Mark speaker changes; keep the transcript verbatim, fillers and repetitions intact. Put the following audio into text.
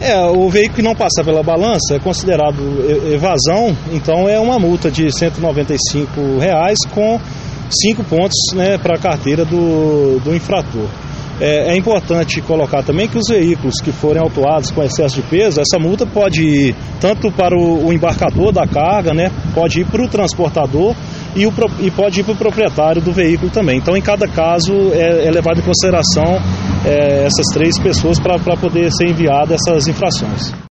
Speaker 1: É, o veículo que não passar pela balança é considerado evasão, então é uma multa de cento e noventa e cinco reais com cinco pontos, né, para a carteira do, do infrator. É, é importante colocar também que os veículos que forem autuados com excesso de peso, essa multa pode ir tanto para o, o embarcador da carga, né, pode ir para o transportador e, o, e pode ir para o proprietário do veículo também. Então, em cada caso, é, é levado em consideração é, essas três pessoas para poder ser enviadas essas infrações.